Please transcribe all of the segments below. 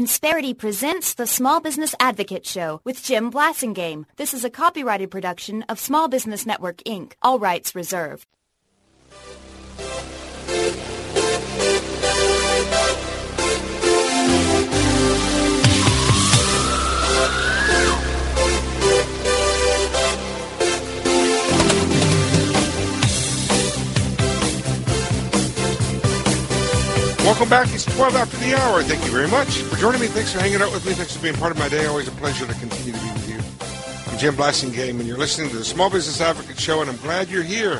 Insperity presents the Small Business Advocate Show with Jim Blasingame. This is a copyrighted production of Small Business Network, Inc., all rights reserved. Welcome back. It's 12 after the hour. Thank you very much for joining me. Thanks for hanging out with me. Thanks for being part of my day. Always a pleasure to continue to be with you. I'm Jim Blasingame, and you're listening to the Small Business Advocate Show, and I'm glad you're here.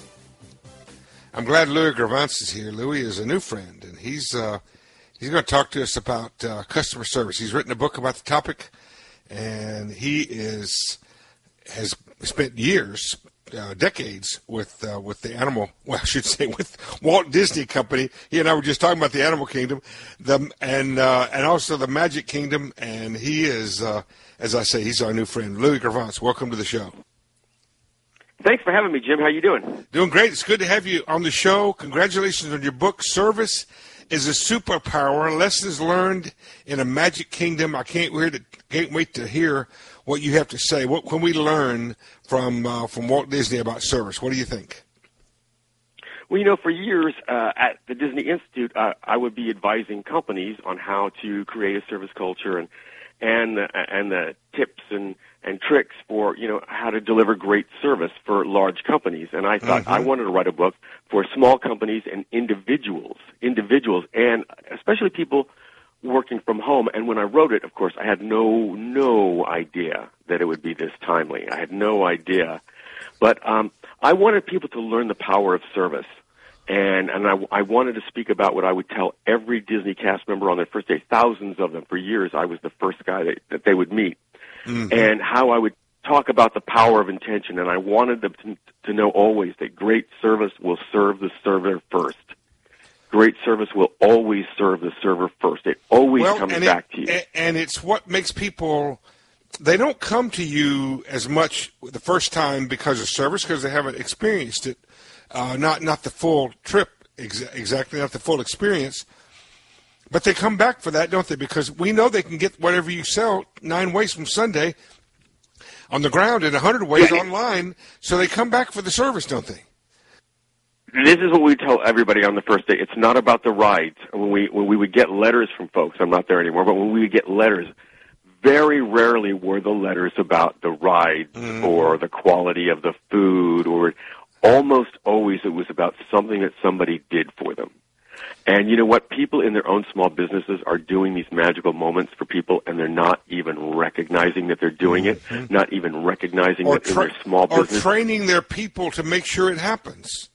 I'm glad Louis Gravance is here. Louis is a new friend, and he's going to talk to us about customer service. He's written a book about the topic, and he has spent years, decades with the animal. Well, I should say with Walt Disney Company. He and I were just talking about the Animal Kingdom, and also the Magic Kingdom. And he is, as I say, he's our new friend, Louis Gravance. Welcome to the show. Thanks for having me, Jim. How you doing? Doing great. It's good to have you on the show. Congratulations on your book, Service is a Superpower: Lessons Learned in a Magic Kingdom. I can't wait to hear what you have to say. What can we learn from Walt Disney about service? What do you think? Well, for years at the Disney Institute, I would be advising companies on how to create a service culture and the tips and tricks for how to deliver great service for large companies. And I thought I wanted to write a book for small companies and individuals, and especially people working from home. And when I wrote it, of course, I had no idea that it would be this timely. I had no idea. But I wanted people to learn the power of service. And I wanted to speak about what I would tell every Disney cast member on their first day, thousands of them. For years, I was the first guy that they would meet. And how I would talk about the power of intention. And I wanted them to know always that great service will serve the server first. Great service will always serve the server first. It always comes back to you. And it's what makes people, they don't come to you as much the first time because of service, because they haven't experienced it. Not the full trip, exactly, not the full experience. But they come back for that, don't they? Because we know they can get whatever you sell 9 ways from Sunday on the ground and 100 ways online, so they come back for the service, don't they? This is what we tell everybody on the first day. It's not about the rides. When we would get letters from folks, I'm not there anymore, but when we would get letters, very rarely were the letters about the rides or the quality of the food, or almost always it was about something that somebody did for them. And you know what? People in their own small businesses are doing these magical moments for people, and they're not even recognizing that they're doing it, not even recognizing that in their small business. Or training their people to make sure it happens.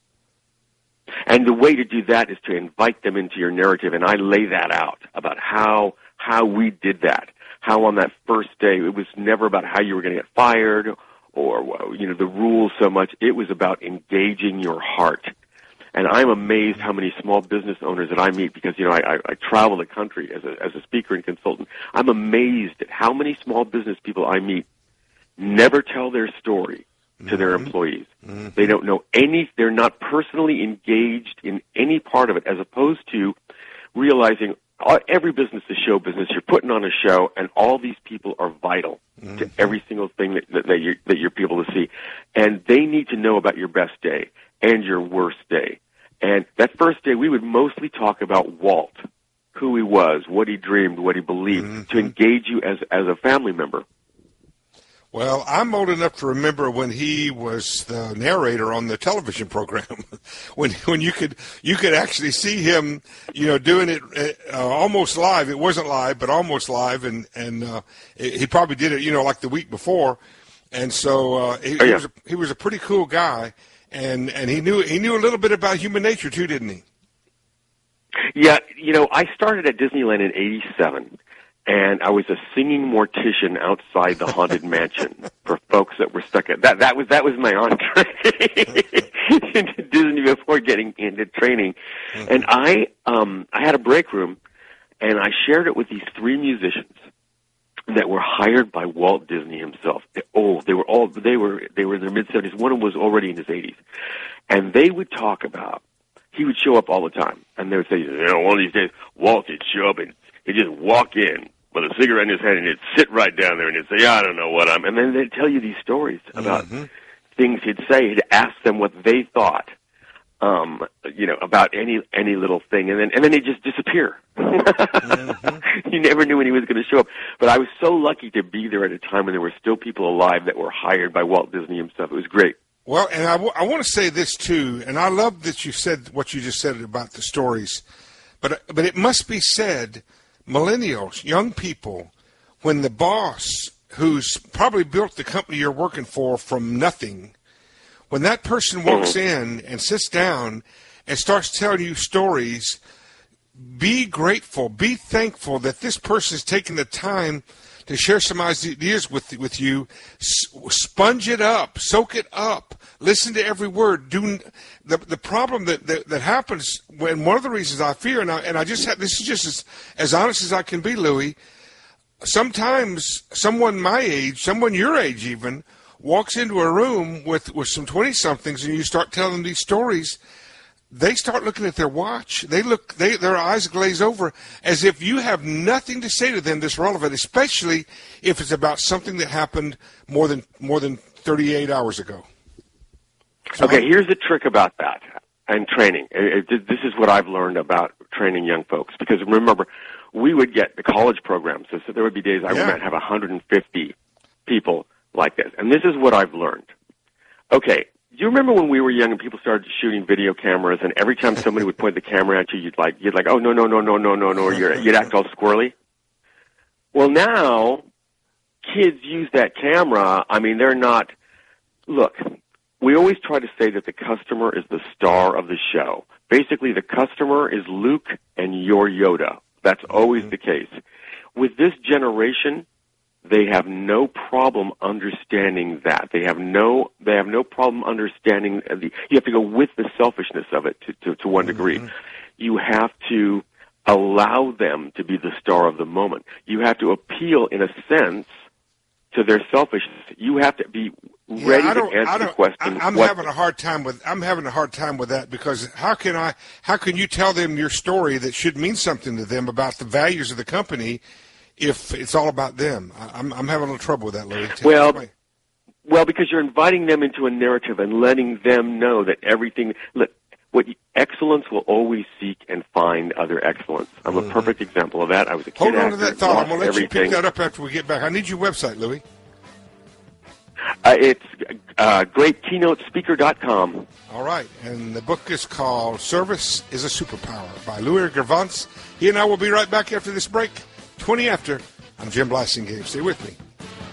And the way to do that is to invite them into your narrative, and I lay that out about how we did that. How on that first day, it was never about how you were going to get fired or the rules so much. It was about engaging your heart. And I'm amazed how many small business owners that I meet, because I travel the country as a speaker and consultant. I'm amazed at how many small business people I meet never tell their story to their employees. They don't know they're not personally engaged in any part of it, as opposed to realizing every business is show business. You're putting on a show, and all these people are vital to every single thing that you're people to see. And they need to know about your best day and your worst day. And that first day, we would mostly talk about Walt, who he was, what he dreamed, what he believed, to engage you as a family member. Well, I'm old enough to remember when he was the narrator on the television program, when you could actually see him, doing it almost live. It wasn't live, but almost live, and he probably did it, like the week before, and so he was a pretty cool guy, and he knew a little bit about human nature too, didn't he? Yeah, I started at Disneyland in '87. And I was a singing mortician outside the Haunted Mansion for folks that were stuck at that. That was my entree into Disney before getting into training. And I had a break room, and I shared it with these 3 musicians that were hired by Walt Disney himself. They were in their mid-70s. One of them was already in his 80s, and they would talk about. He would show up all the time, and they would say, one of these days, Walt would show up and He'd just walk in with a cigarette in his hand, and he'd sit right down there, and he'd say, I don't know what I'm... And then they'd tell you these stories about things he'd say. He'd ask them what they thought, about any little thing, and then he'd just disappear. You never knew when he was going to show up. But I was so lucky to be there at a time when there were still people alive that were hired by Walt Disney himself. It was great. Well, and I want to say this, too, and I love that you said what you just said about the stories, but it must be said, millennials, young people, when the boss who's probably built the company you're working for from nothing, when that person walks in and sits down and starts telling you stories, be grateful, be thankful that this person is taking the time to share some ideas with you. Sponge it up, soak it up, listen to every word. The problem that happens, when one of the reasons I fear, and I just have, this is just as honest as I can be, Louis. Sometimes someone my age, someone your age even, walks into a room with some 20-somethings, and you start telling them these stories. They start looking at their watch. Their eyes glaze over as if you have nothing to say to them that's relevant, especially if it's about something that happened more than 38 hours ago. So okay, here's the trick about that and training. This is what I've learned about training young folks. Because remember, we would get the college programs. So there would be days I might have 150 people like this. And this is what I've learned. Okay. Do you remember when we were young and people started shooting video cameras, and every time somebody would point the camera at you, you'd like, oh, no, or you'd act all squirrely? Well, now, kids use that camera. I mean, they're not, look, we always try to say that the customer is the star of the show. Basically, the customer is Luke and you're Yoda. That's always the case. With this generation, they have no problem understanding that. They have no problem understanding you have to go with the selfishness of it to one degree. You have to allow them to be the star of the moment. You have to appeal, in a sense, to their selfishness. You have to be ready to answer the question. I'm having a hard time with that, because how can you tell them your story that should mean something to them about the values of the company if it's all about them? I'm having a little trouble with that, Louis. Well, because you're inviting them into a narrative and letting them know that everything. Look, excellence will always seek and find other excellence. I'm a perfect example of that. I was a kid. Hold on to that thought. I'm going to let you pick that up after we get back. I need your website, Louis. It's greatkeynotespeaker.com. All right, and the book is called Service is a Superpower by Louis Gervais. He and I will be right back after this break. 20 after. I'm Jim Blasingame. Stay with me.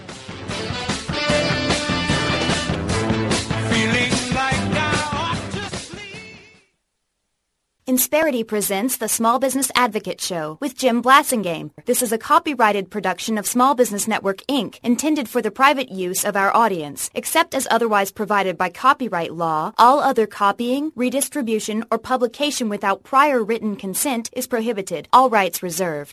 Insperity presents the Small Business Advocate Show with Jim Blasingame. This is a copyrighted production of Small Business Network, Inc., intended for the private use of our audience. Except as otherwise provided by copyright law, all other copying, redistribution, or publication without prior written consent is prohibited. All rights reserved.